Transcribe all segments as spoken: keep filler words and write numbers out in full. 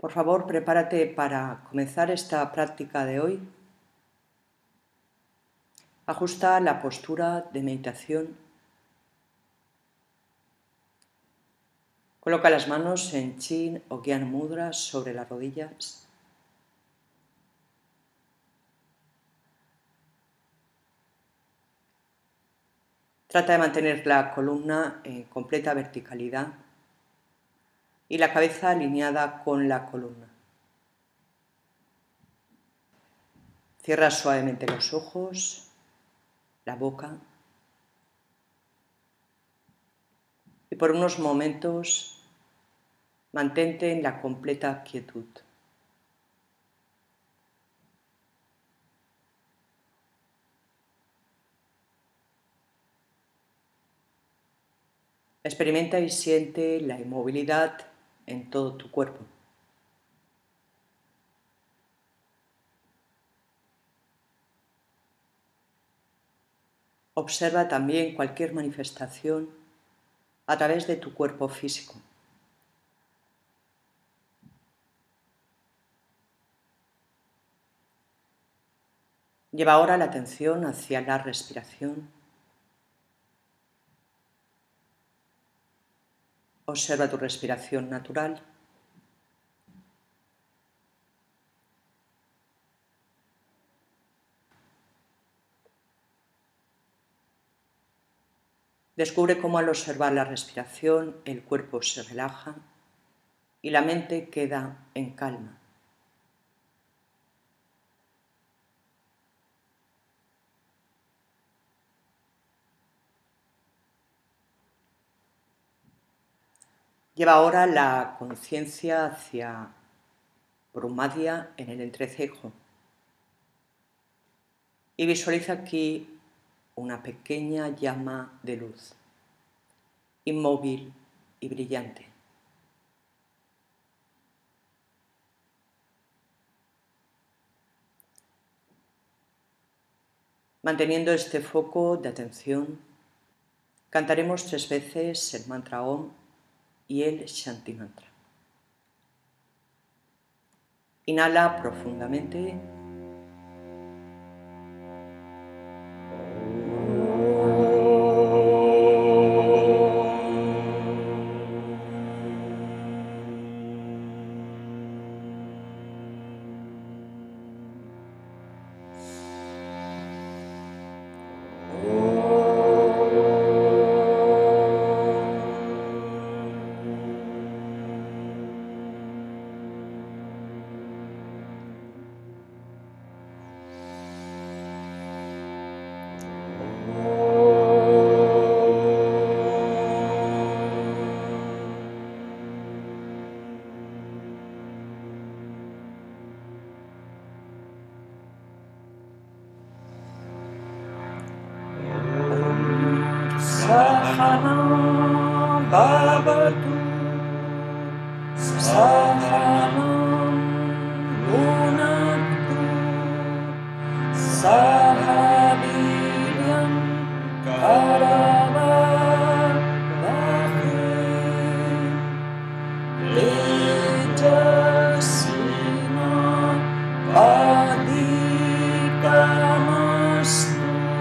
Por favor, prepárate para comenzar esta práctica de hoy. Ajusta la postura de meditación. Coloca las manos en Chin o Gyan Mudra sobre las rodillas. Trata de mantener la columna en completa verticalidad y la cabeza alineada con la columna. Cierra suavemente los ojos, la boca y por unos momentos mantente en la completa quietud. Experimenta y siente la inmovilidad en todo tu cuerpo. Observa también cualquier manifestación a través de tu cuerpo físico. Lleva ahora la atención hacia la respiración. Observa tu respiración natural. Descubre cómo al observar la respiración el cuerpo se relaja y la mente queda en calma. Lleva ahora la conciencia hacia Brumadhya en el entrecejo y visualiza aquí una pequeña llama de luz, inmóvil y brillante. Manteniendo este foco de atención, cantaremos tres veces el mantra Om y el Shanti Mantra. Inhala profundamente. Sahanam Bhavatu Sahanam Bhunaktu Sahaviryam Karavavahe Tejasvina Adhikamastu.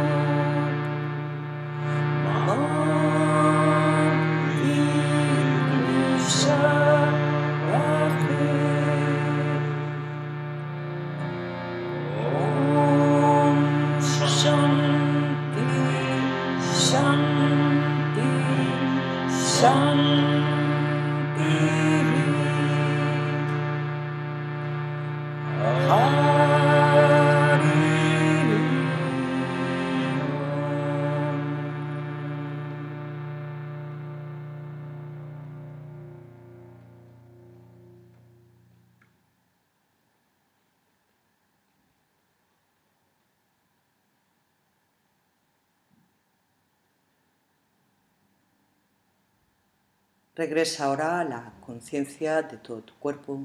Regresa ahora a la conciencia de todo tu cuerpo.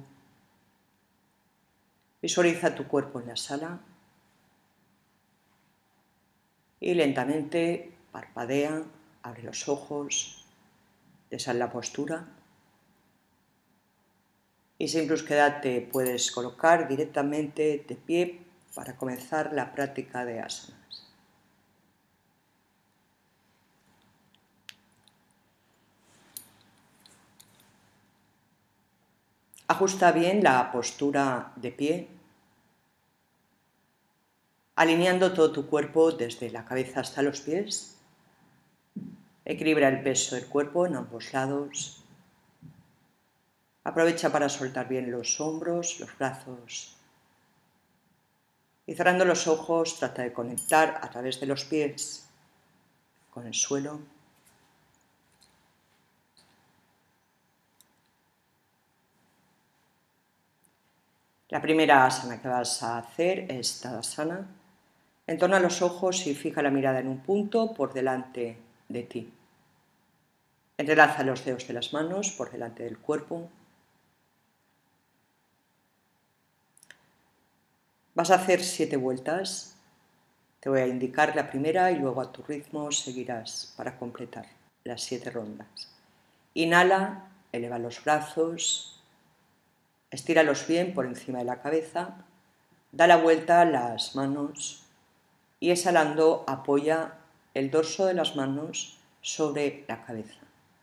Visualiza tu cuerpo en la sala y lentamente parpadea, abre los ojos, deshaz la postura Y sin brusquedad te puedes colocar directamente de pie para comenzar la práctica de asanas. Ajusta bien la postura de pie, alineando todo tu cuerpo desde la cabeza hasta los pies. Equilibra el peso del cuerpo en ambos lados. Aprovecha para soltar bien los hombros, los brazos. Y cerrando los ojos, trata de conectar a través de los pies con el suelo. La primera asana que vas a hacer es Tadasana. Entorna los ojos y fija la mirada en un punto por delante de ti. Entrelaza los dedos de las manos por delante del cuerpo. Vas a hacer siete vueltas. Te voy a indicar la primera y luego a tu ritmo seguirás para completar las siete rondas. Inhala, eleva los brazos, estíralos bien por encima de la cabeza, da la vuelta a las manos y exhalando apoya el dorso de las manos sobre la cabeza.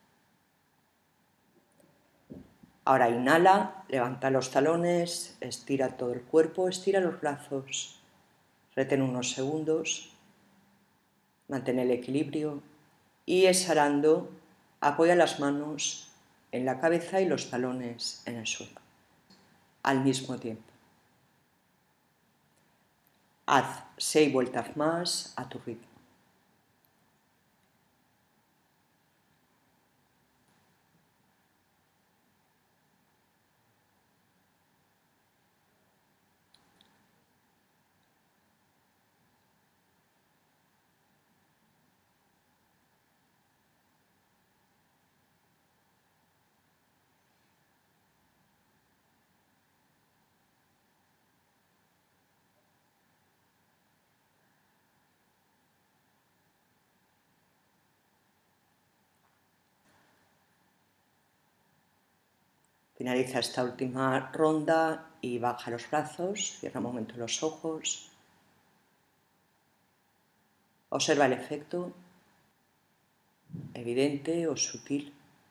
Ahora inhala, levanta los talones, estira todo el cuerpo, estira los brazos, retén unos segundos, mantén el equilibrio y exhalando apoya las manos en la cabeza y los talones en el suelo al mismo tiempo. Haz seis vueltas más a tu ritmo. Finaliza esta última ronda y baja los brazos, cierra un momento los ojos. Observa el efecto, evidente o sutil.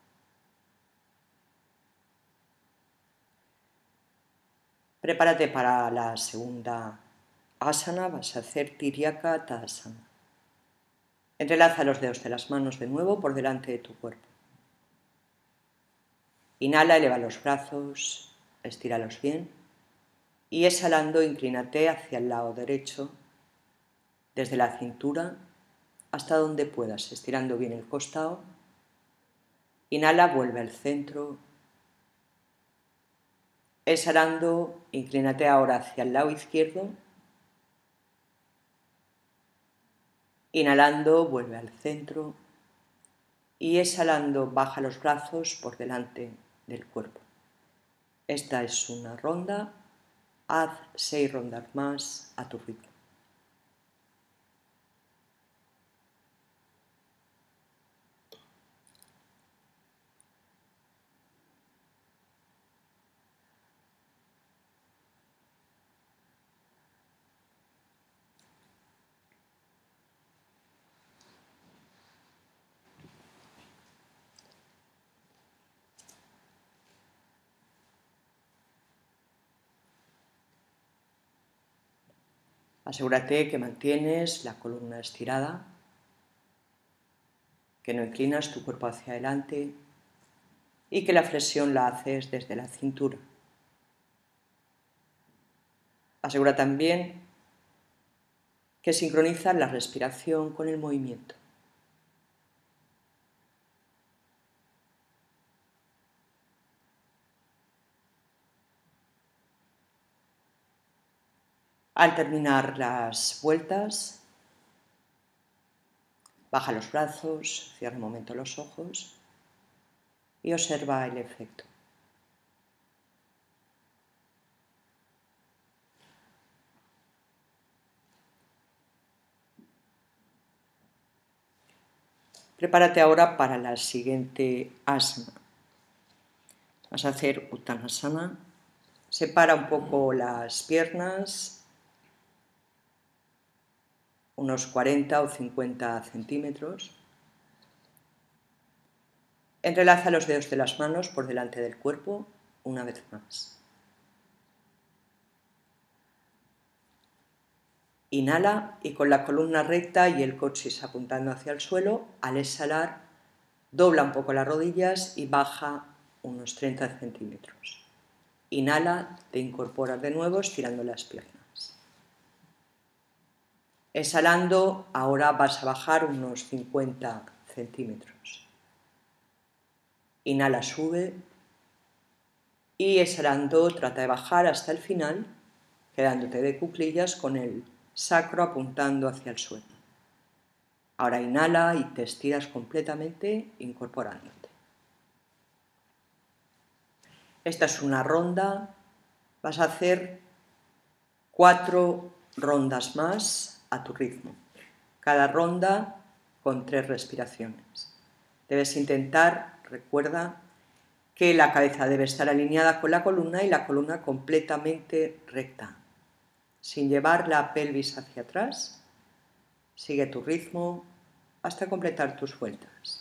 Prepárate para la segunda asana, vas a hacer Tiryaka Tadasana. Entrelaza los dedos de las manos de nuevo por delante de tu cuerpo. Inhala, eleva los brazos, estíralos bien y exhalando inclínate hacia el lado derecho, desde la cintura hasta donde puedas, estirando bien el costado. Inhala, vuelve al centro. Exhalando, inclínate ahora hacia el lado izquierdo. Inhalando, vuelve al centro. Y exhalando, baja los brazos por delante del cuerpo. Esta es una ronda. Haz seis rondas más a tu ritmo. Asegúrate que mantienes la columna estirada, que no inclinas tu cuerpo hacia adelante y que la flexión la haces desde la cintura. Asegura también que sincronizas la respiración con el movimiento. Al terminar las vueltas, baja los brazos, cierra un momento los ojos y observa el efecto. Prepárate ahora para la siguiente asana. Vas a hacer Uttanasana. Separa un poco las piernas, unos cuarenta o cincuenta centímetros. Entrelaza los dedos de las manos por delante del cuerpo una vez más. Inhala y con la columna recta y el coxis apuntando hacia el suelo, al exhalar, dobla un poco las rodillas y baja unos treinta centímetros. Inhala, te incorporas de nuevo estirando las piernas. Exhalando, ahora vas a bajar unos cincuenta centímetros. Inhala, sube y exhalando trata de bajar hasta el final, quedándote de cuclillas con el sacro apuntando hacia el suelo. Ahora inhala y te estiras completamente incorporándote. Esta es una ronda, vas a hacer cuatro rondas más a tu ritmo, cada ronda con tres respiraciones. Debes intentar, recuerda, que la cabeza debe estar alineada con la columna y la columna completamente recta, sin llevar la pelvis hacia atrás. Sigue tu ritmo hasta completar tus vueltas.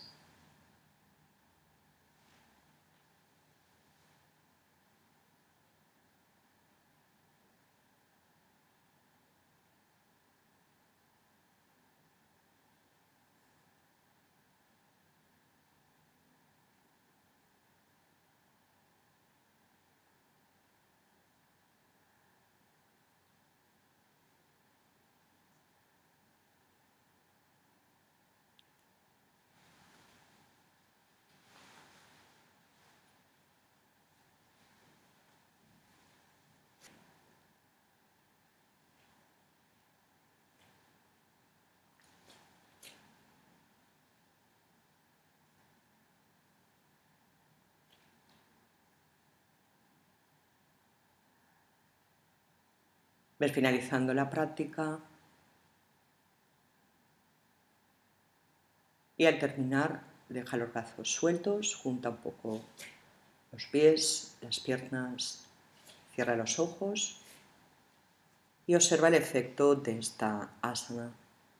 Ves finalizando la práctica y al terminar deja los brazos sueltos, junta un poco los pies, las piernas, cierra los ojos y observa el efecto de esta asana.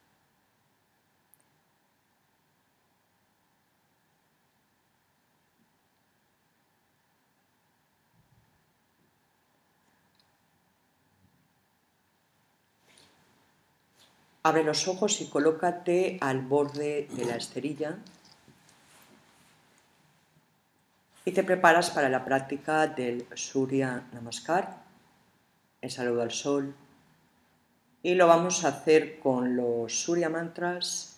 Abre los ojos y colócate al borde de la esterilla y te preparas para la práctica del Surya Namaskar, el saludo al sol, y lo vamos a hacer con los Surya Mantras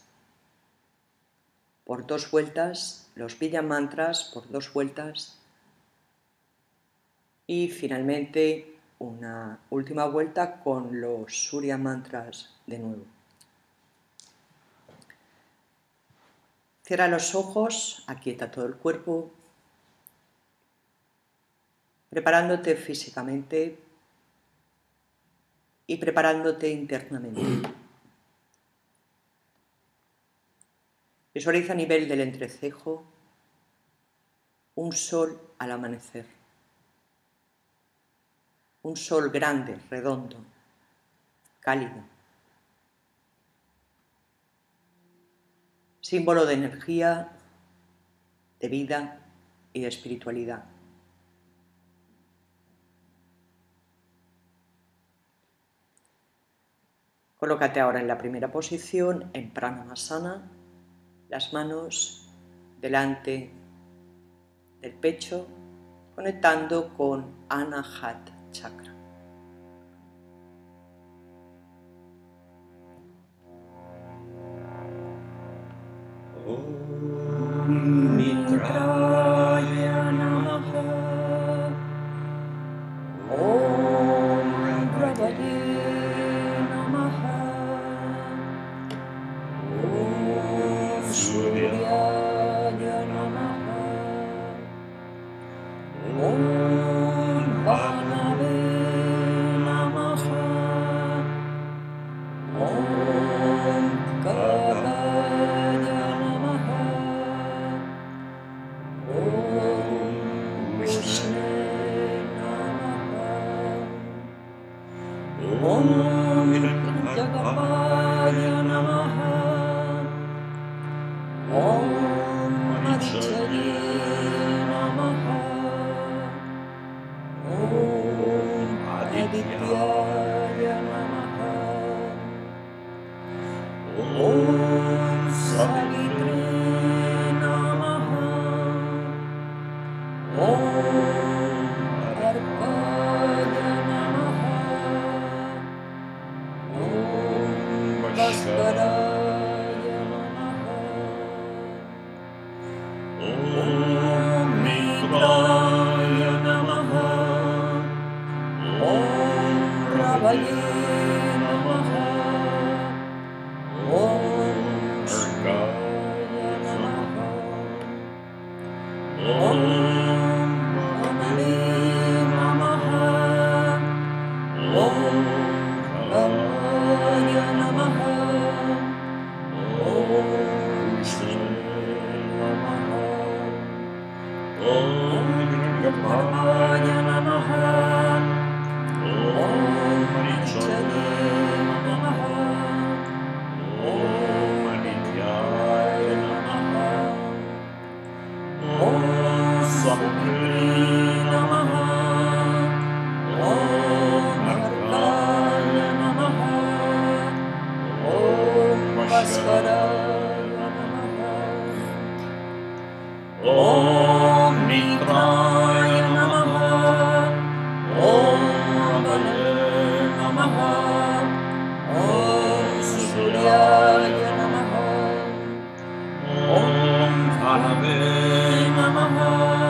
por dos vueltas, los Vijja Mantras por dos vueltas y finalmente una última vuelta con los Surya Mantras de nuevo. Cierra los ojos, aquieta todo el cuerpo, preparándote físicamente y preparándote internamente. Visualiza a nivel del entrecejo un sol al amanecer. Un sol grande, redondo, cálido. Símbolo de energía, de vida y de espiritualidad. Colócate ahora en la primera posición, en Pranamasana, las manos delante del pecho, conectando con Anahat Chakra. Om Mitraya Namaha. Om Bravade Namaha. Om Suryaya Namaha. Om Bhanave Om Hiranyagarbhaya Namaha. Om Marichaye Namaha. Om Adityaya Namaha. Om Savitri Namaha. Om Arpaya Namaha. Om Bhaskaraya Namaha. Om Mitraya Namaha. Om Ravaye Namaha. Om Shivaya Namaha. Om Anale Namaha. Om Ramaya Namaha. Om Vishnu Namaha. Om Hiranyagarbhaya Namaha. Om Marichaye Namaha. Om Adityaya Namaha. Om Savitri Namaha. Om Arpaya Namaha. Om Bhaskaraya Namaha. Om Mitraya Namaha. Om Ravaye Namaha. Om Suryaya Namaha. Om Bhanave Namaha.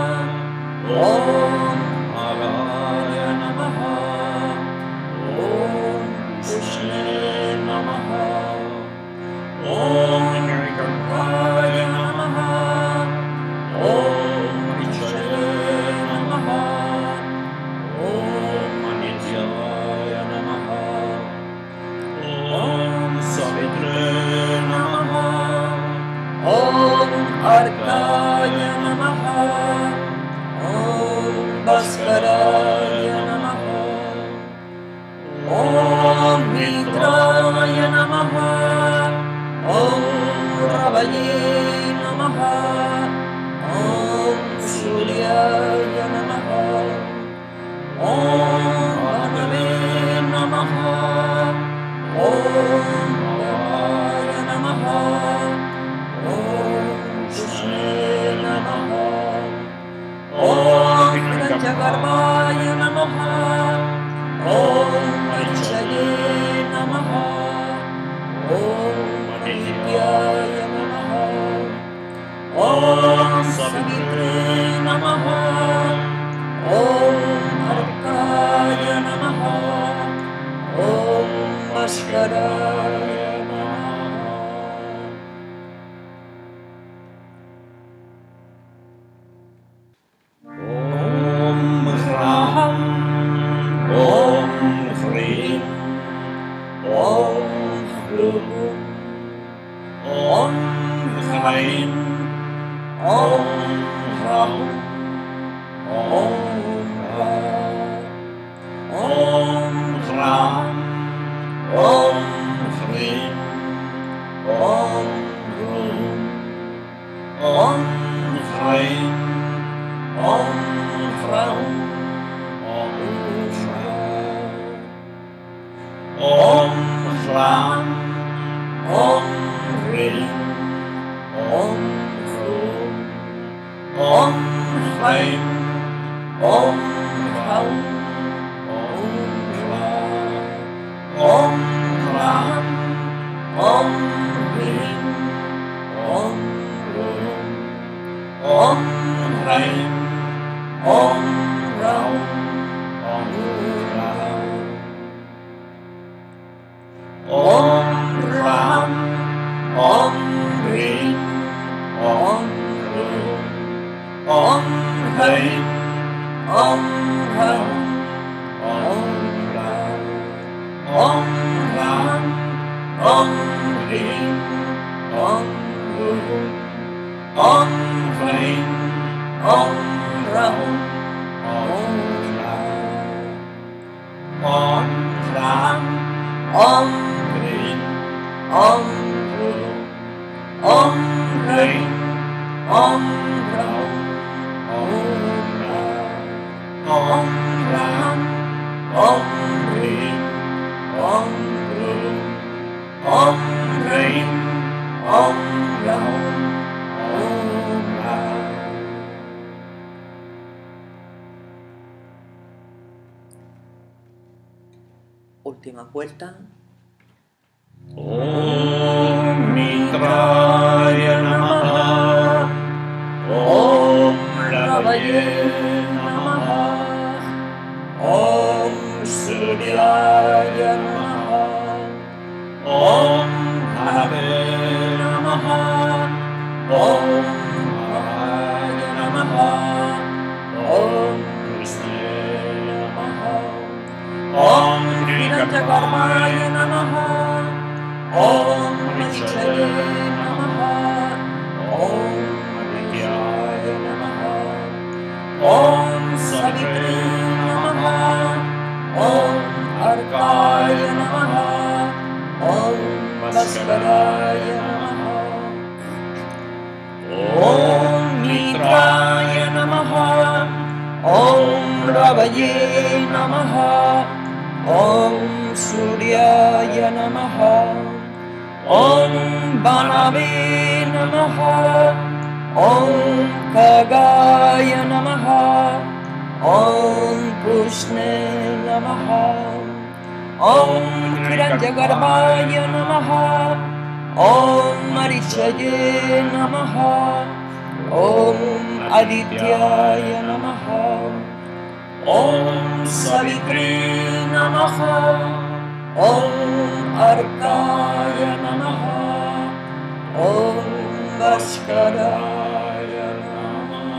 Om Araya Namaha. Om Krishna Namaha. Om Hiranyagarbhaya Namaha. Om Marichaye Namaha. Om Anityaya Namaha. Om Savitri Namaha. Om Arpaya Namaha. Om Bhaskaraya Namaha. Om Mitraya Namaha. Om Ravaye Namaha. Om Suryaya Namaha. Om Bhanave Namaha. Om Bhavaya Namaha. Om Krishna Namaha. Om Hiranyagarbhaya Namaha. Om Marichaye Namaha. Om Adityaya Namaha. Om Savitri Namaha. Om Arpaya Namaha. Om Bhaskaraya Namaha. Om Ram. Om Hrim. Om Hrum. Om Hrim. Om Ram. Om Ra. Om Ram. Om Hrim. Om Hrum. Om Hrim. Om Ram. Om Ra. Om Ram. Om Hrim. Om Hrum. Om Hrim. Om Ram. Om Ra. Om Ram. Om Hrim. Om Hrum. Om Hrim. Om Ram. Om Ra. Om Ram. Om Hrim. Om Hrum. Om Hrim. Om Ram. Om Ra. Om Ram. Om Hrim. Om Hrum. Om Hrim. Om Ram. Om Ra. Om Ram. Om Ram, Om Rim, Om Rum, Om Rim, Om Ram, Om Ram. Última vuelta. Om Mitraya Namaha, Om Ravaye Namaha, Om Suryaya Namaha, Om Bhanave Namaha, Om Mahaya Namaha, Om Krishna Namaha, Om Nirakarmaya Namaha, Om Nichaya Namaha, Om Avidyaya Namaha, Om Savitri Namaha, Om Arkaya Namaha, Om Bhaskaraya Namaha, Om Mitraya Namaha, Om Ravaye Namaha, Om Suryaya Namaha, Om Bhanave Namaha, Om Khagaya Namaha, Om Pushne Namaha, Om Hiranyagarbhaya Namaha, Om Marichaye Namaha, Om Adityaya Namaha, Om Savitri Namaha, Om Arkaya Namaha, Om Bhaskaraya Namaha.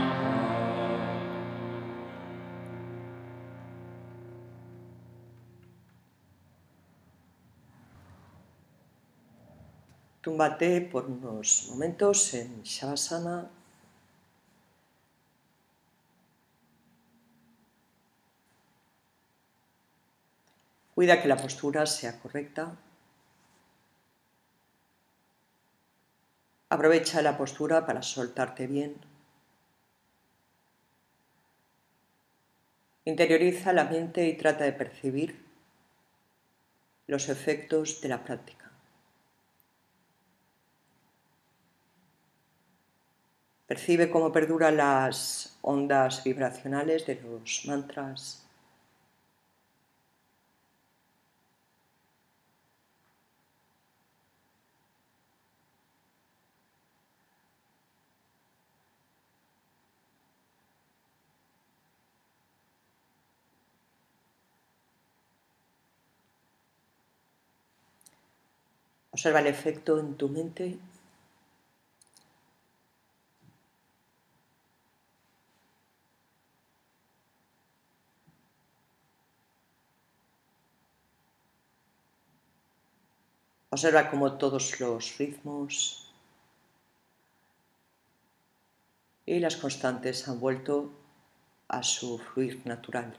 Túmbate por unos momentos en Shavasana. Cuida que la postura sea correcta. Aprovecha la postura para soltarte bien. Interioriza la mente y trata de percibir los efectos de la práctica. Percibe cómo perduran las ondas vibracionales de los mantras. Observa el efecto en tu mente. Observa cómo todos los ritmos y las constantes han vuelto a su fluir natural.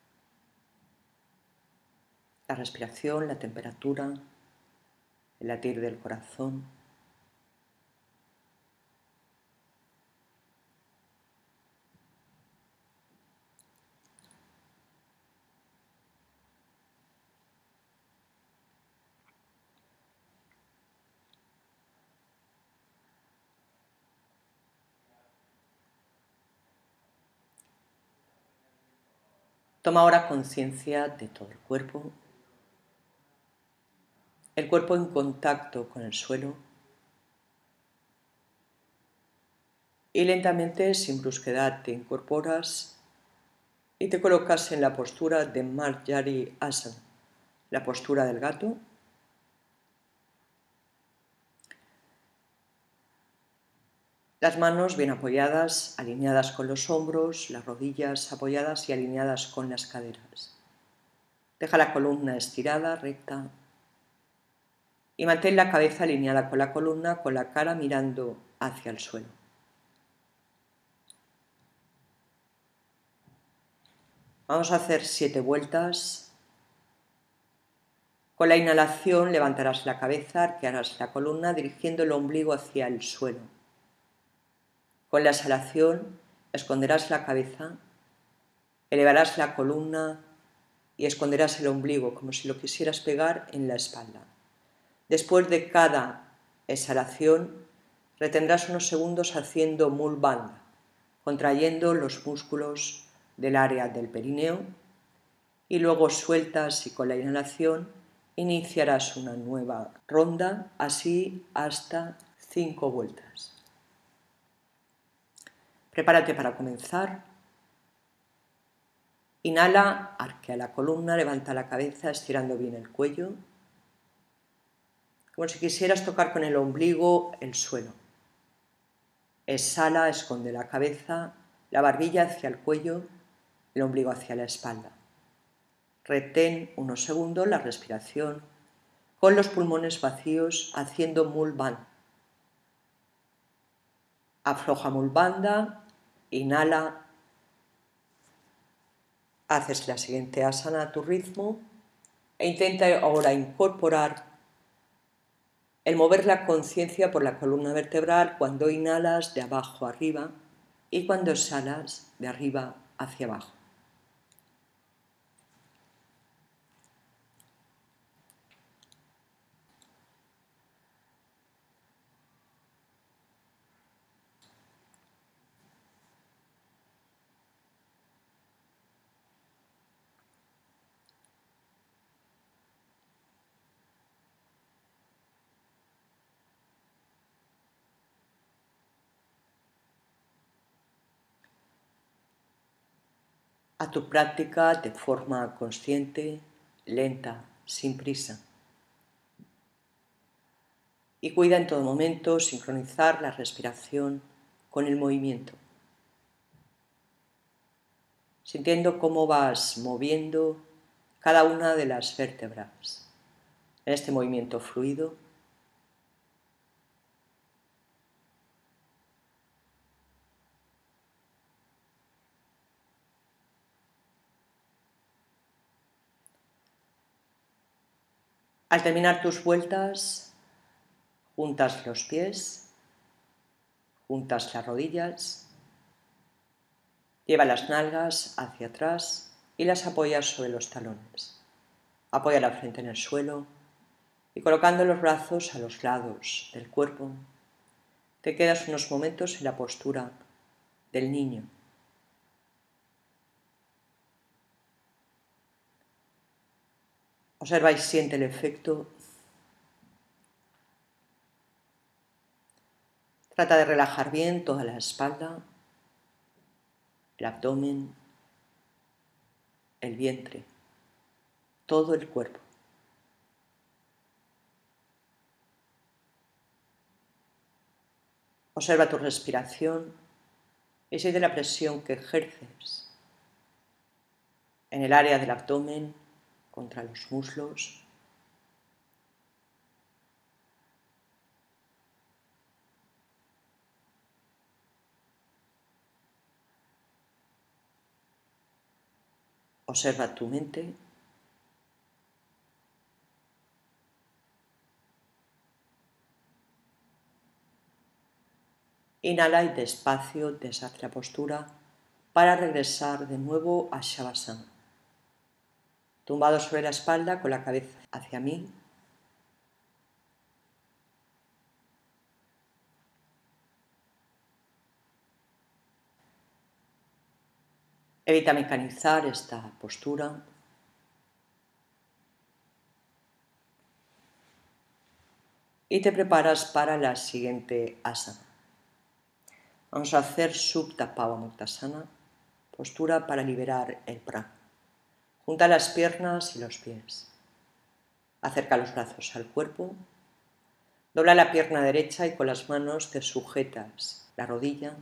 La respiración, la temperatura, el latir del corazón. Toma ahora conciencia de todo el cuerpo, el cuerpo en contacto con el suelo y lentamente, sin brusquedad, te incorporas y te colocas en la postura de Marjari Asana, la postura del gato. Las manos bien apoyadas, alineadas con los hombros, las rodillas apoyadas y alineadas con las caderas. Deja la columna estirada, recta. Y mantén la cabeza alineada con la columna, con la cara mirando hacia el suelo. Vamos a hacer siete vueltas. Con la inhalación levantarás la cabeza, arquearás la columna, dirigiendo el ombligo hacia el suelo. Con la exhalación esconderás la cabeza Elevarás la columna y esconderás el ombligo como si lo quisieras pegar en la espalda. Después de cada exhalación, retendrás unos segundos haciendo Mul Bandha, contrayendo los músculos del área del perineo, y luego sueltas y con la inhalación iniciarás una nueva ronda, así hasta cinco vueltas. Prepárate para comenzar. Inhala, arquea la columna, levanta la cabeza estirando bien el cuello, como si quisieras tocar con el ombligo el suelo. Exhala, esconde la cabeza, la barbilla hacia el cuello, el ombligo hacia la espalda. Retén unos segundos la respiración con los pulmones vacíos haciendo Mul Bandha. Afloja Mul Bandha, inhala. Haces la siguiente asana a tu ritmo e intenta ahora incorporar el mover la conciencia por la columna vertebral cuando inhalas de abajo arriba y cuando exhalas de arriba hacia abajo. A tu práctica de forma consciente, lenta, sin prisa. Y cuida en todo momento sincronizar la respiración con el movimiento, sintiendo cómo vas moviendo cada una de las vértebras en este movimiento fluido. Al terminar tus vueltas, juntas los pies, juntas las rodillas, lleva las nalgas hacia atrás y las apoyas sobre los talones. Apoya la frente en el suelo y colocando los brazos a los lados del cuerpo, te quedas unos momentos en la postura del niño. Observa y siente el efecto. Trata de relajar bien toda la espalda, el abdomen, el vientre, todo el cuerpo. Observa tu respiración y siente la presión que ejerces en el área del abdomen, contra los muslos. Observa tu mente. Inhala y despacio deshaz la postura para regresar de nuevo a Shavasana. Tumbado sobre la espalda con la cabeza hacia mí. Evita mecanizar esta postura. Y te preparas para la siguiente asana. Vamos a hacer Supta Pavamuktasana, postura para liberar el prana. Junta las piernas y los pies. Acerca los brazos al cuerpo. Dobla la pierna derecha y con las manos te sujetas la rodilla.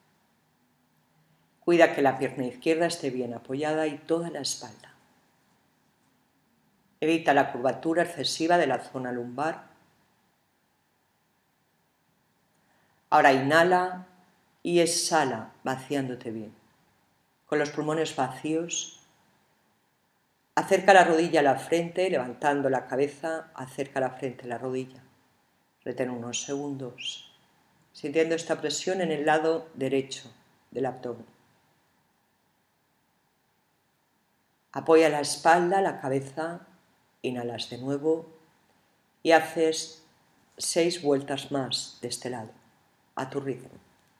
Cuida que la pierna izquierda esté bien apoyada y toda la espalda. Evita la curvatura excesiva de la zona lumbar. Ahora inhala y exhala vaciándote bien. Con los pulmones vacíos. Acerca la rodilla a la frente, levantando la cabeza, acerca la frente a la rodilla. Retén unos segundos, sintiendo esta presión en el lado derecho del abdomen. Apoya la espalda, la cabeza, inhalas de nuevo y haces seis vueltas más de este lado, a tu ritmo.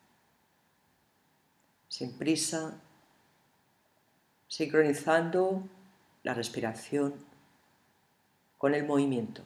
Sin prisa, sincronizando la respiración con el movimiento.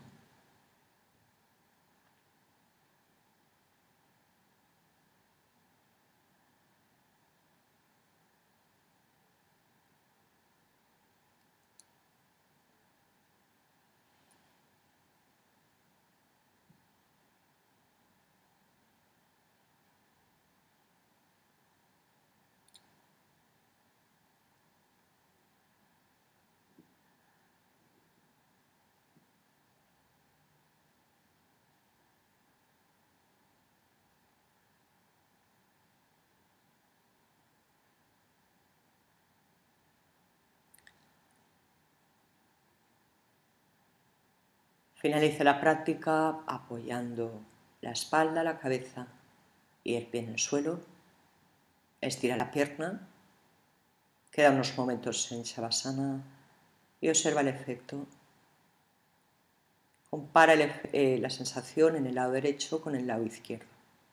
Finaliza la práctica apoyando la espalda, la cabeza y el pie en el suelo. Estira la pierna. Queda unos momentos en Shavasana y observa el efecto. Compara el, eh, la sensación en el lado derecho con el lado izquierdo.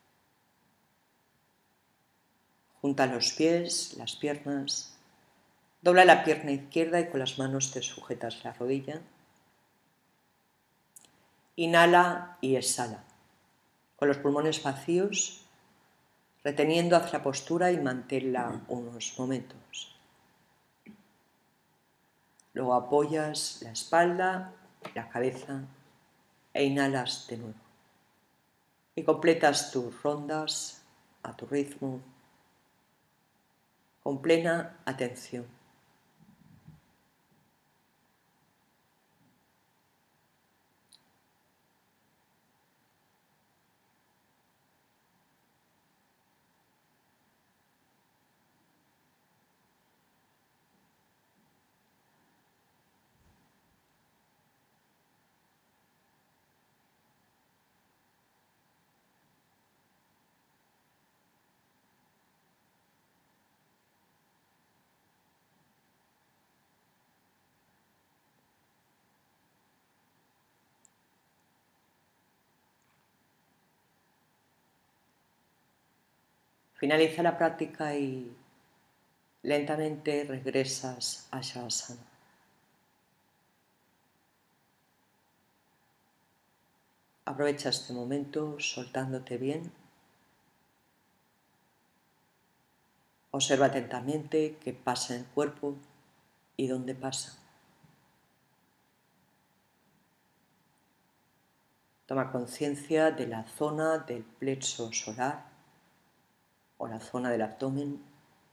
Junta los pies, las piernas. Dobla la pierna izquierda y con las manos te sujetas la rodilla. Inhala y exhala, con los pulmones vacíos, reteniendo hacia la postura y manténla unos momentos. Luego apoyas la espalda, la cabeza e inhalas de nuevo. Y completas tus rondas a tu ritmo, con plena atención. Finaliza la práctica y lentamente regresas a Shavasana. Aprovecha este momento soltándote bien. Observa atentamente qué pasa en el cuerpo y dónde pasa. Toma conciencia de la zona del plexo solar o la zona del abdomen.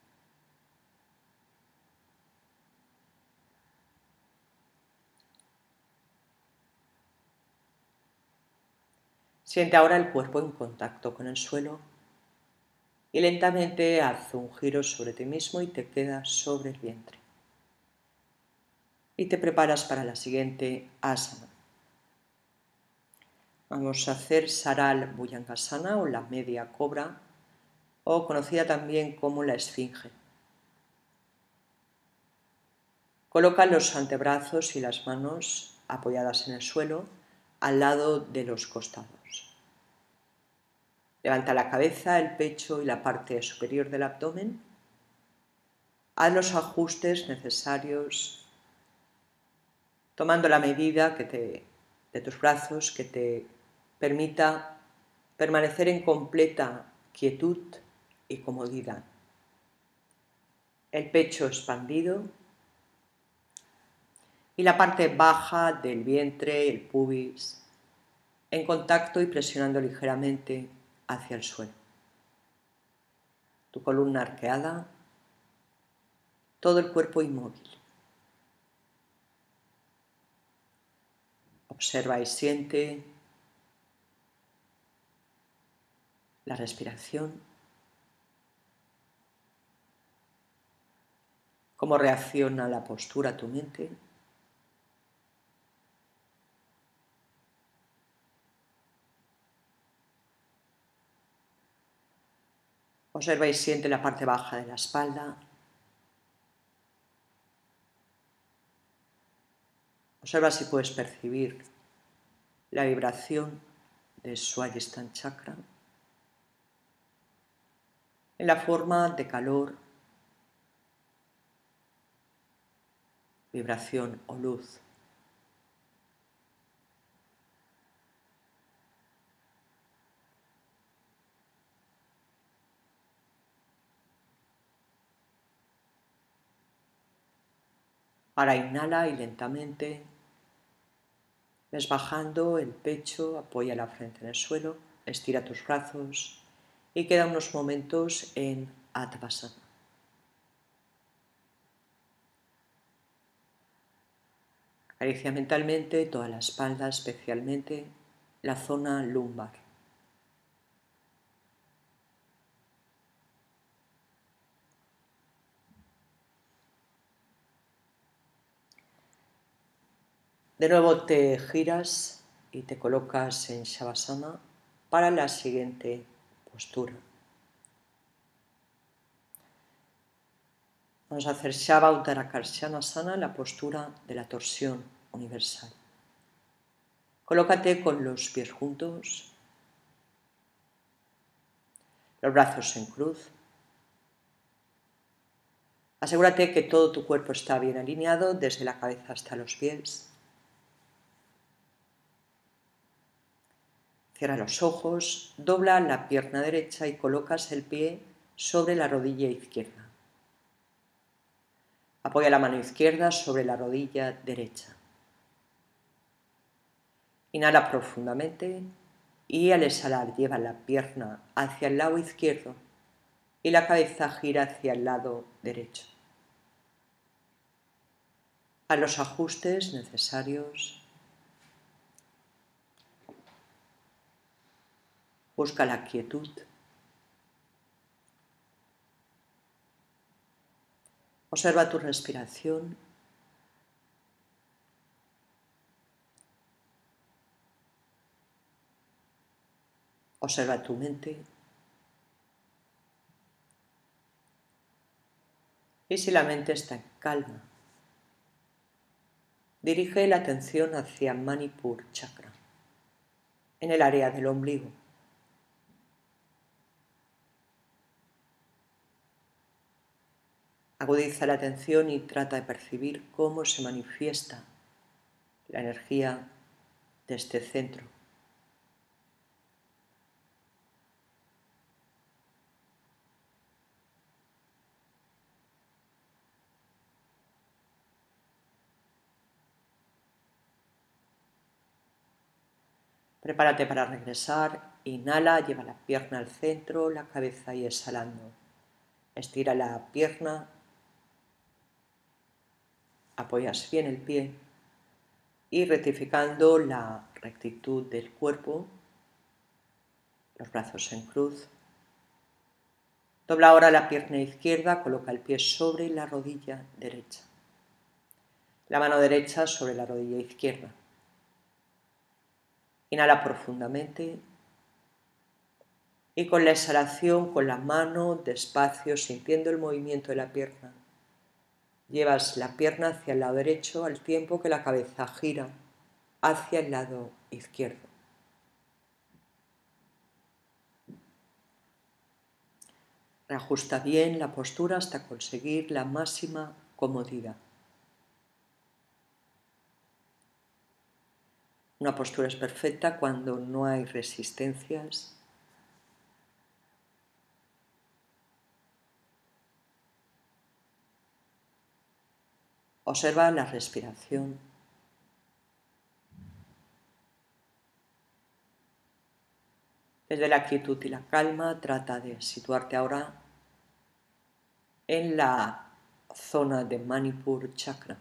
Siente ahora el cuerpo en contacto con el suelo y lentamente haz un giro sobre ti mismo y te quedas sobre el vientre. Y te preparas para la siguiente asana. Vamos a hacer Saral Bhujangasana o la media cobra, o conocida también como la esfinge. Coloca los antebrazos y las manos apoyadas en el suelo al lado de los costados. Levanta la cabeza, el pecho y la parte superior del abdomen. Haz los ajustes necesarios, tomando la medida que te, de tus brazos que te permita permanecer en completa quietud y comodidad. El pecho expandido y la parte baja del vientre, el pubis, en contacto y presionando ligeramente hacia el suelo. Tu columna arqueada, todo el cuerpo inmóvil. Observa y siente la respiración, cómo reacciona la postura a tu mente. Observa y siente la parte baja de la espalda. Observa si puedes percibir la vibración de Swadhisthana Chakra en la forma de calor, vibración o luz. Ahora inhala y lentamente ves bajando el pecho, apoya la frente en el suelo, estira tus brazos y queda unos momentos en Advasana. Acaricia mentalmente toda la espalda, especialmente la zona lumbar. De nuevo te giras y te colocas en Shavasana para la siguiente postura. Vamos a hacer Shava Uttarakarsanasana, la postura de la torsión universal. Colócate con los pies juntos, los brazos en cruz. Asegúrate que todo tu cuerpo está bien alineado desde la cabeza hasta los pies. Cierra los ojos, dobla la pierna derecha y colocas el pie sobre la rodilla izquierda. Apoya la mano izquierda sobre la rodilla derecha. Inhala profundamente y al exhalar lleva la pierna hacia el lado izquierdo y la cabeza gira hacia el lado derecho. Haz los ajustes necesarios. Busca la quietud. Observa tu respiración. Observa tu mente. Y si la mente está en calma, dirige la atención hacia Manipur Chakra, en el área del ombligo. Agudiza la atención y trata de percibir cómo se manifiesta la energía de este centro. Prepárate para regresar. Inhala, lleva la pierna al centro, la cabeza y exhalando. Estira la pierna. Apoyas bien el pie y rectificando la rectitud del cuerpo, los brazos en cruz. Dobla ahora la pierna izquierda, coloca el pie sobre la rodilla derecha. La mano derecha sobre la rodilla izquierda. Inhala profundamente y con la exhalación, con la mano despacio, sintiendo el movimiento de la pierna, llevas la pierna hacia el lado derecho al tiempo que la cabeza gira hacia el lado izquierdo. Reajusta bien la postura hasta conseguir la máxima comodidad. Una postura es perfecta cuando no hay resistencias. Observa la respiración. Desde la quietud y la calma, trata de situarte ahora en la zona de Manipur Chakra.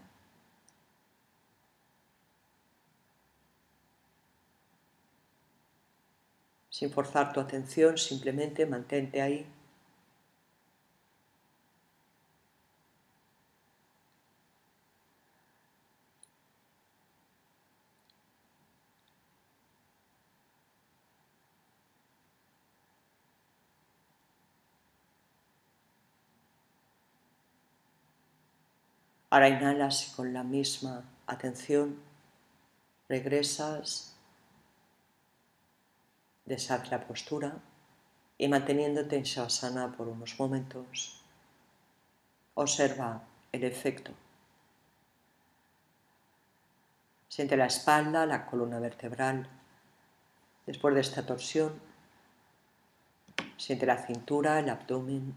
Sin forzar tu atención, simplemente mantente ahí. Ahora inhalas con la misma atención Regresas, deshaz la postura y manteniéndote en Shavasana por unos momentos, observa el efecto. Siente la espalda, la columna vertebral. Después de esta torsión, siente la cintura, el abdomen.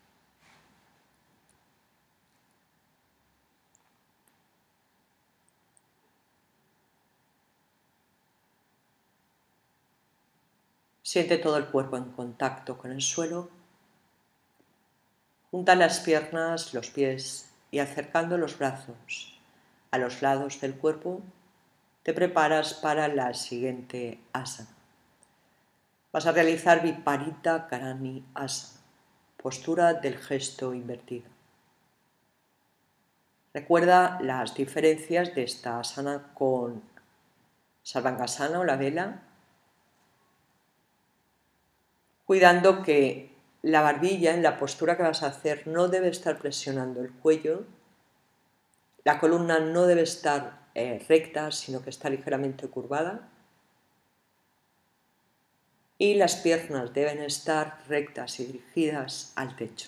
Siente todo el cuerpo en contacto con el suelo. Junta las piernas, los pies y acercando los brazos a los lados del cuerpo, te preparas para la siguiente asana. Vas a realizar Viparita Karani Asana, postura del gesto invertido. Recuerda las diferencias de esta asana con Sarvangasana o la vela, cuidando que la barbilla en la postura que vas a hacer no debe estar presionando el cuello, la columna no debe estar eh, recta, sino que está ligeramente curvada, y las piernas deben estar rectas y dirigidas al techo.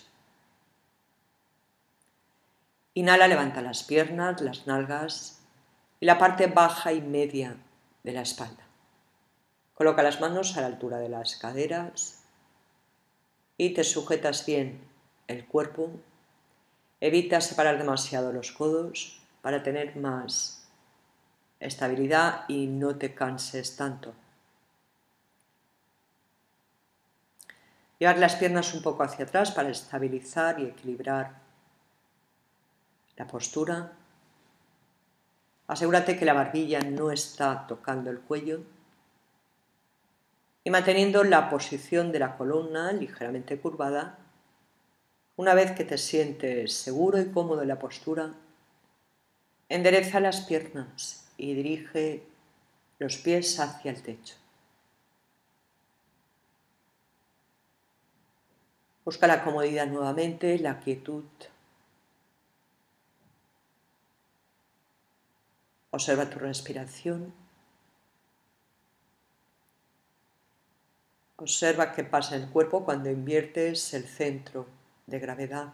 Inhala, levanta las piernas, las nalgas y la parte baja y media de la espalda. Coloca las manos a la altura de las caderas y te sujetas bien el cuerpo. Evita separar demasiado los codos para tener más estabilidad y no te canses tanto. Llevar las piernas un poco hacia atrás para estabilizar y equilibrar la postura. Asegúrate que la barbilla no está tocando el cuello y manteniendo la posición de la columna ligeramente curvada. Una vez que te sientes seguro y cómodo en la postura, endereza las piernas y dirige los pies hacia el techo. Busca la comodidad nuevamente, la quietud. Observa tu respiración. Observa qué pasa en el cuerpo cuando inviertes el centro de gravedad.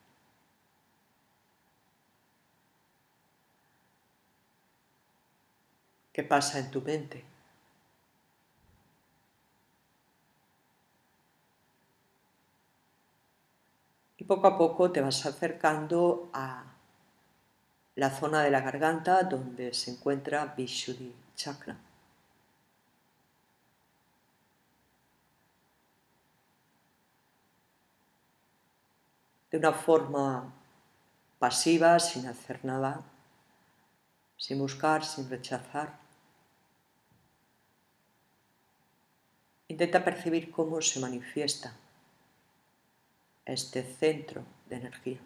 ¿Qué pasa en tu mente? Y poco a poco te vas acercando a la zona de la garganta donde se encuentra Vishuddhi Chakra. De una forma pasiva, sin hacer nada, sin buscar, sin rechazar. Intenta percibir cómo se manifiesta este centro de energía.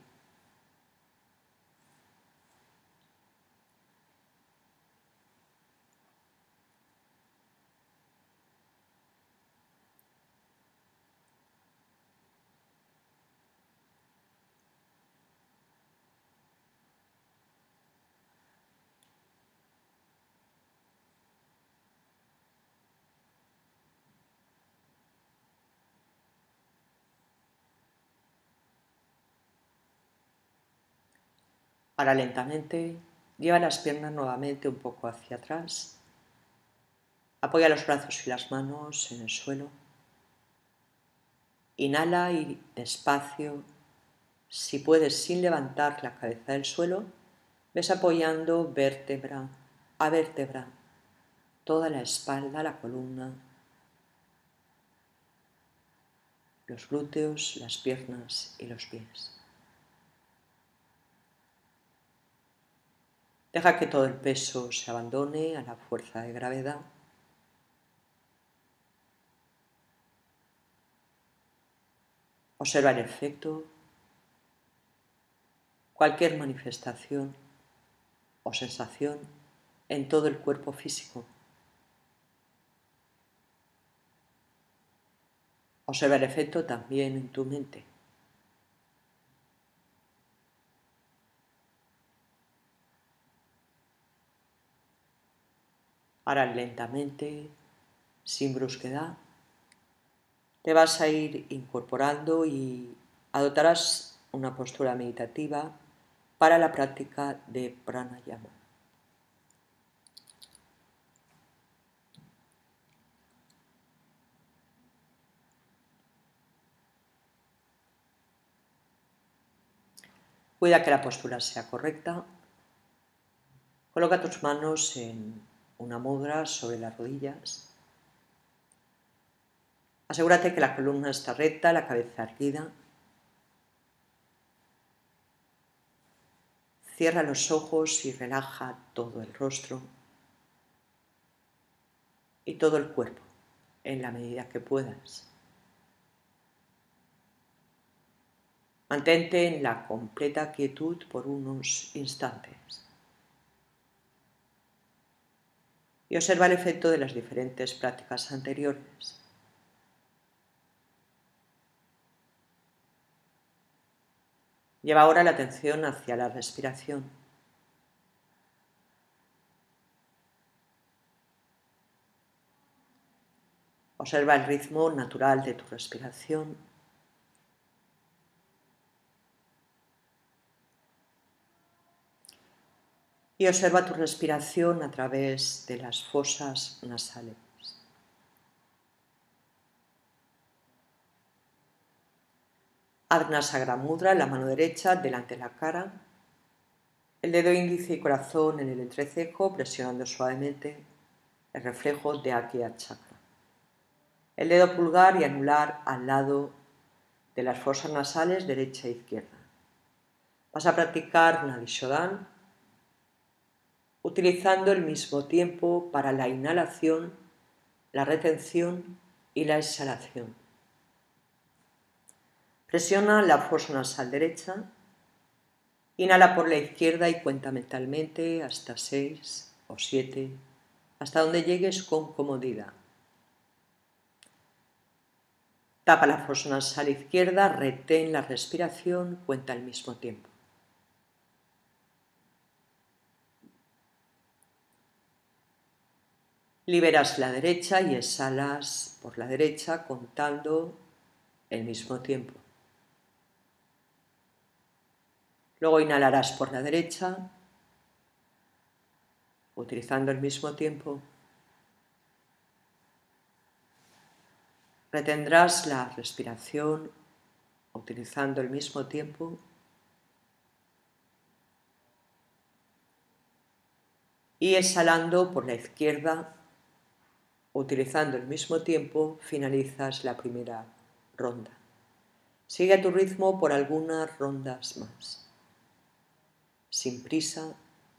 Ahora lentamente lleva las piernas nuevamente un poco hacia atrás. Apoya los brazos y las manos en el suelo. Inhala y despacio, si puedes sin levantar la cabeza del suelo, ves apoyando vértebra a vértebra, toda la espalda, la columna, los glúteos, las piernas y los pies. Deja que todo el peso se abandone a la fuerza de gravedad. Observa el efecto, cualquier manifestación o sensación en todo el cuerpo físico. Observa el efecto también en tu mente. Ahora lentamente, sin brusquedad, te vas a ir incorporando y adoptarás una postura meditativa para la práctica de pranayama. Cuida que la postura sea correcta. Coloca tus manos en una mudra sobre las rodillas. Asegúrate que la columna está recta, la cabeza erguida. Cierra los ojos y relaja todo el rostro y todo el cuerpo en la medida que puedas. Mantente en la completa quietud por unos instantes y observa el efecto de las diferentes prácticas anteriores. Lleva ahora la atención hacia la respiración. Observa el ritmo natural de tu respiración. Y observa tu respiración a través de las fosas nasales. Haz Nasagra Mudra, la mano derecha delante de la cara, el dedo índice y corazón en el entrecejo, presionando suavemente el reflejo de Akya Chakra. El dedo pulgar y anular al lado de las fosas nasales derecha e izquierda. Vas a practicar Nadi Shodhana utilizando el mismo tiempo para la inhalación, la retención y la exhalación. Presiona la fosa nasal derecha, inhala por la izquierda y cuenta mentalmente hasta seis o siete, hasta donde llegues con comodidad. Tapa la fosa nasal izquierda, retén la respiración, cuenta al mismo tiempo. Liberas la derecha y exhalas por la derecha contando el mismo tiempo. Luego inhalarás por la derecha, utilizando el mismo tiempo. Retendrás la respiración, utilizando el mismo tiempo. Y exhalando por la izquierda, utilizando el mismo tiempo, finalizas la primera ronda. Sigue a tu ritmo por algunas rondas más. Sin prisa.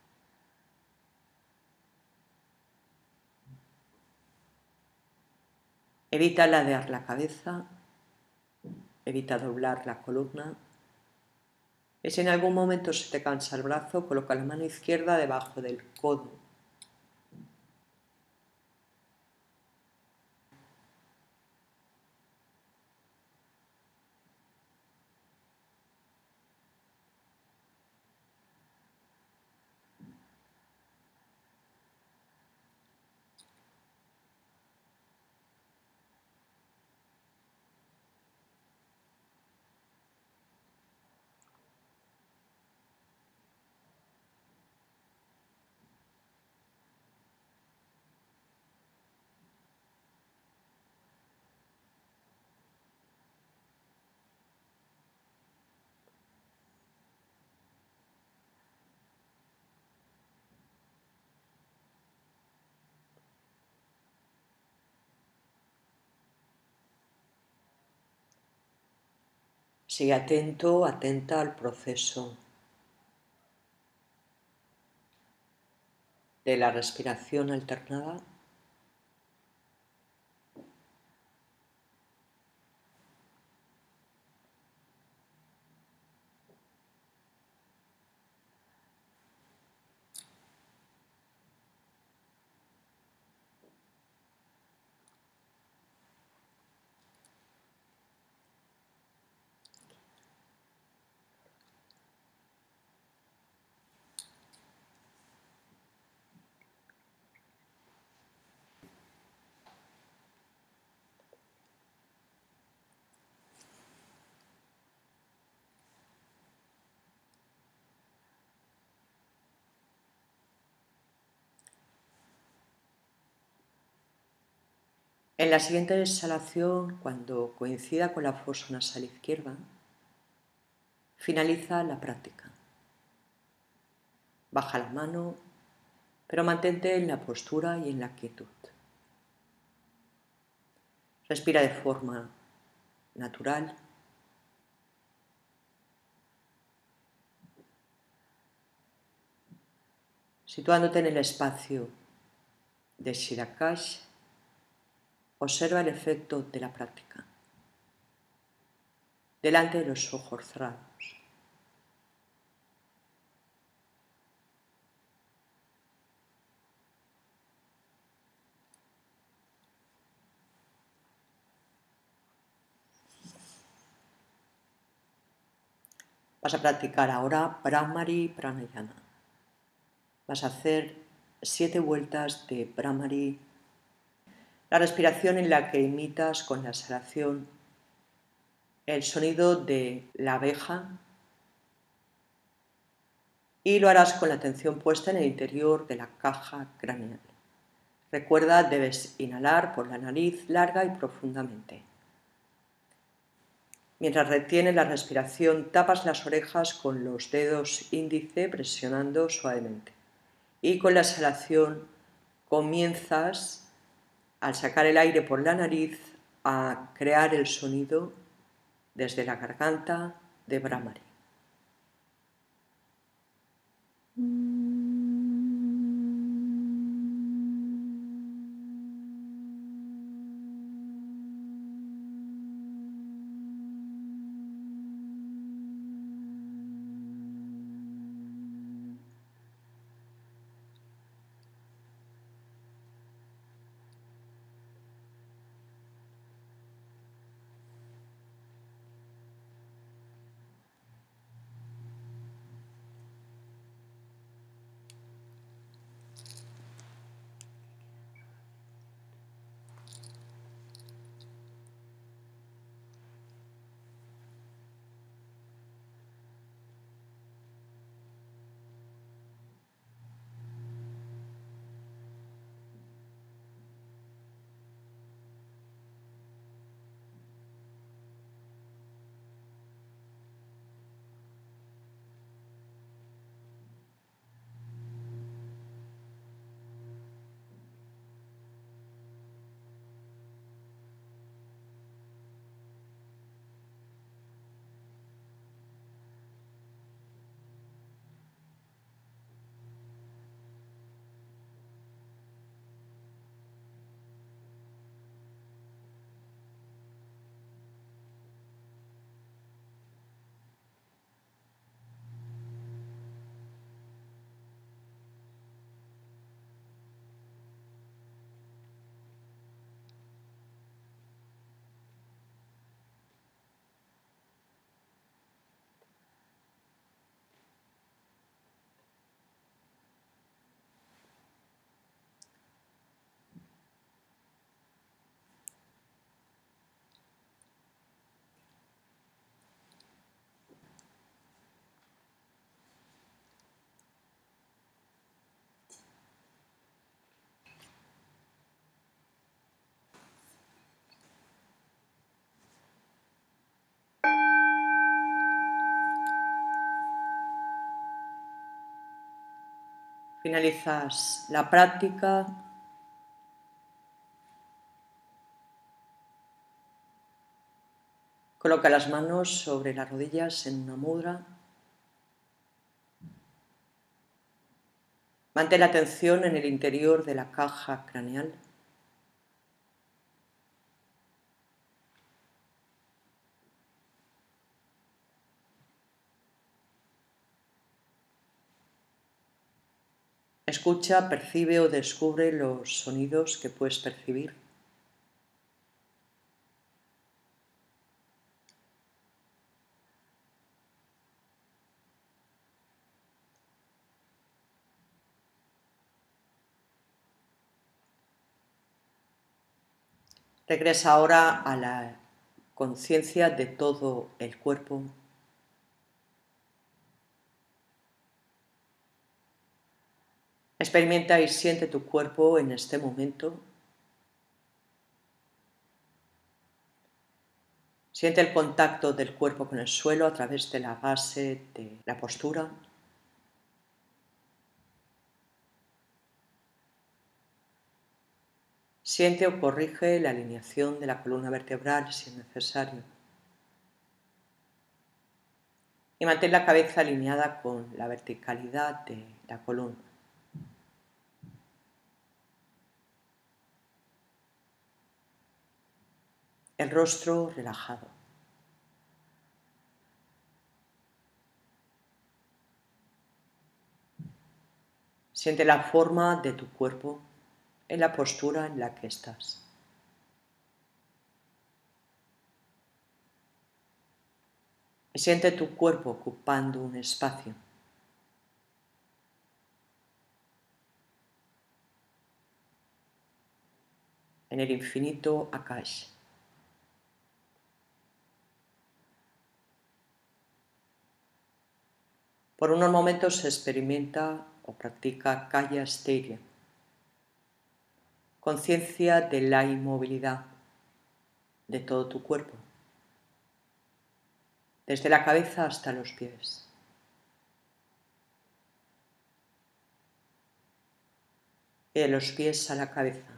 Evita ladear la cabeza, evita doblar la columna. Y si en algún momento se te cansa el brazo, coloca la mano izquierda debajo del codo. Sigue atento, atenta al proceso de la respiración alternada. En la siguiente exhalación, cuando coincida con la fosa nasal izquierda, finaliza la práctica. Baja la mano, pero mantente en la postura y en la quietud. Respira de forma natural. Situándote en el espacio de Shirakash, observa el efecto de la práctica. Delante de los ojos cerrados. Vas a practicar ahora Bhramari Pranayama. Vas a hacer siete vueltas de Bhramari, la respiración en la que imitas con la exhalación el sonido de la abeja y lo harás con la atención puesta en el interior de la caja craneal. Recuerda, debes inhalar por la nariz larga y profundamente. Mientras retienes la respiración, tapas las orejas con los dedos índice presionando suavemente. Y con la exhalación comienzas, al sacar el aire por la nariz, a crear el sonido desde la garganta de Bhramari. Finalizas la práctica Coloca las manos sobre las rodillas en una mudra. Mantén la atención en el interior de la caja craneal. Escucha, percibe o descubre los sonidos que puedes percibir. Regresa ahora a la conciencia de todo el cuerpo. Experimenta y siente tu cuerpo en este momento. Siente el contacto del cuerpo con el suelo a través de la base de la postura. Siente o corrige la alineación de la columna vertebral si es necesario. Y mantén la cabeza alineada con la verticalidad de la columna. El rostro relajado. Siente la forma de tu cuerpo en la postura en la que estás. Y siente tu cuerpo ocupando un espacio. En el infinito Akash. Por unos momentos se experimenta o practica Kaya Steirya, conciencia de la inmovilidad de todo tu cuerpo, desde la cabeza hasta los pies. Y de los pies a la cabeza.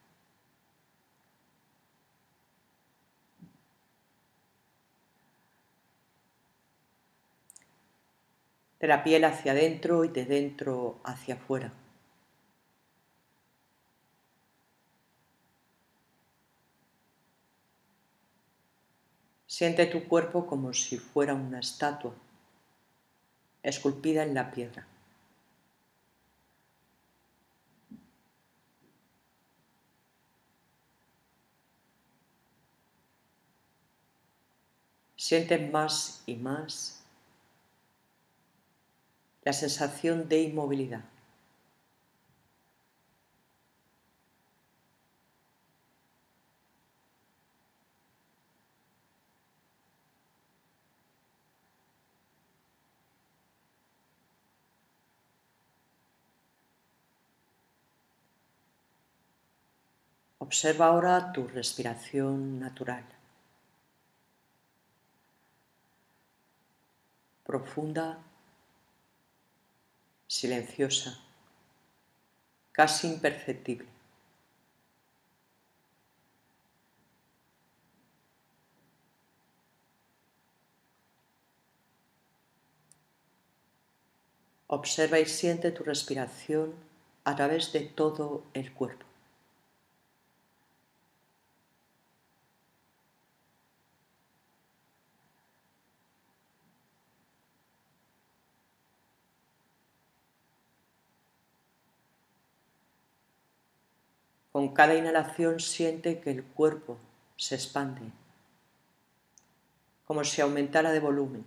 De la piel hacia adentro y de dentro hacia afuera. Siente tu cuerpo como si fuera una estatua, esculpida en la piedra. Siente más y más la sensación de inmovilidad. Observa ahora tu respiración natural, profunda, silenciosa, casi imperceptible. Observa y siente tu respiración a través de todo el cuerpo. Con cada inhalación siente que el cuerpo se expande, como si aumentara de volumen.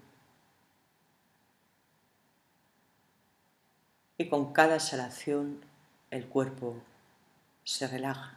Y con cada exhalación el cuerpo se relaja.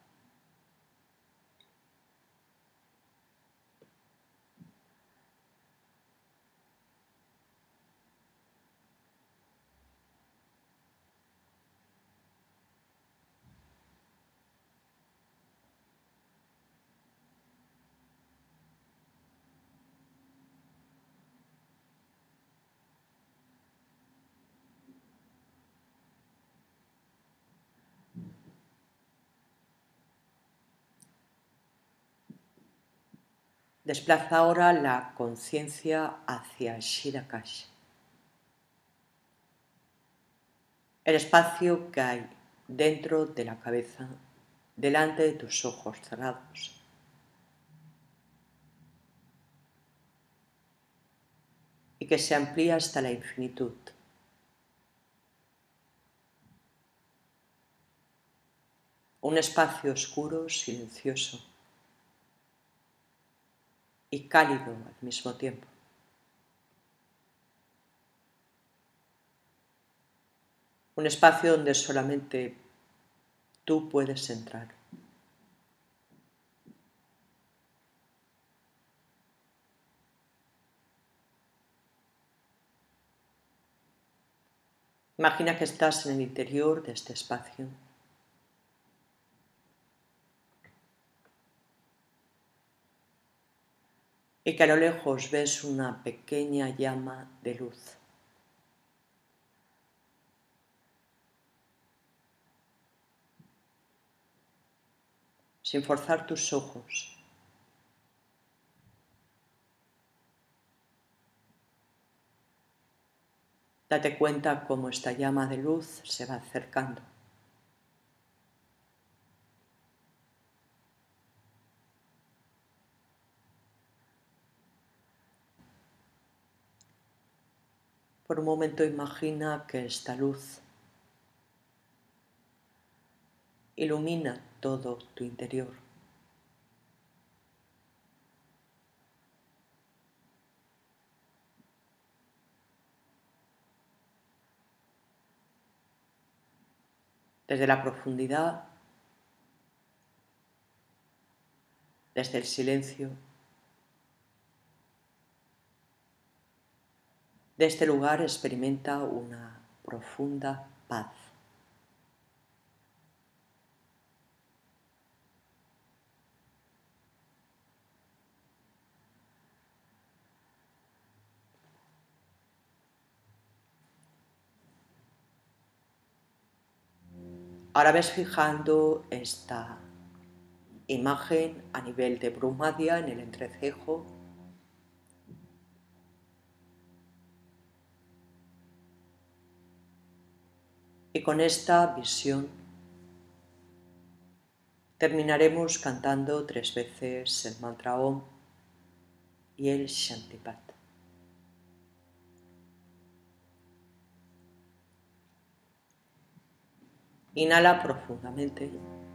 Desplaza ahora la conciencia hacia Shirakash, el espacio que hay dentro de la cabeza, delante de tus ojos cerrados. Y que se amplía hasta la infinitud. Un espacio oscuro, silencioso y cálido al mismo tiempo. Un espacio donde solamente tú puedes entrar. Imagina que estás en el interior de este espacio. y que a lo lejos ves una pequeña llama de luz. Sin forzar tus ojos, date cuenta cómo esta llama de luz se va acercando. Por un momento imagina que esta luz ilumina todo tu interior. Desde la profundidad, desde el silencio, de este lugar experimenta una profunda paz. Ahora ves fijando esta imagen a nivel de Brumadhya en el entrecejo. Y con esta visión terminaremos cantando tres veces el mantra Om y el Shantipat. Inhala profundamente.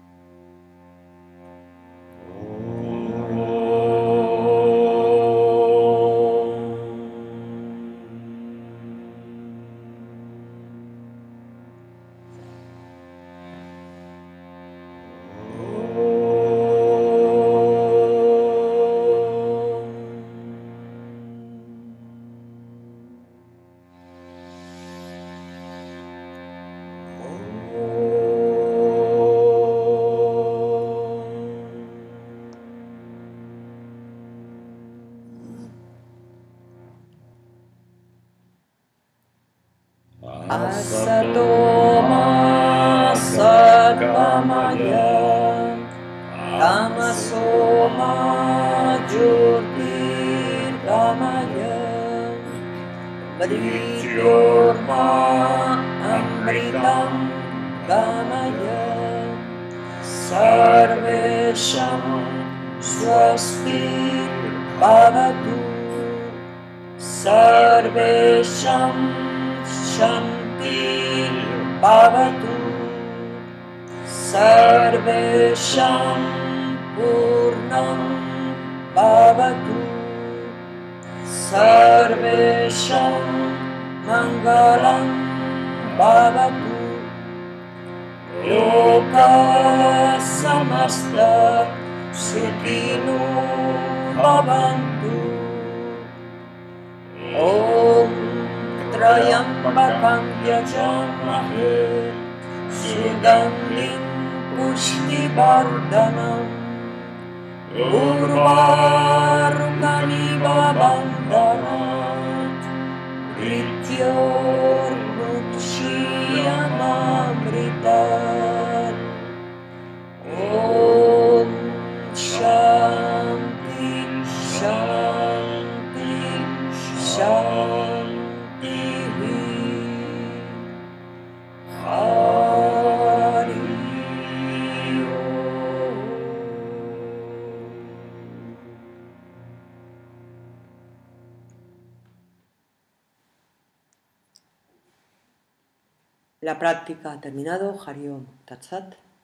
Asato ma satgamaya, tamaso ma jyotirgamaya, mrityorma amritam gamaya, sarvesham swastir bhavatu, sarvesham Shanti Bhavatu, Sarvesham Purnam Bhavatu, Sarvesham Mangalam Bhavatu, Loka Samasta Sukhino Bhavantu. Om Trayambakam yajamahe Sugandhim pushtivardhanam Urvarukamiva bandhanam Mrityormukshiyamamritam. Om Shanti Shanti Shanti. La práctica ha terminado. Hari Om Tat Sat.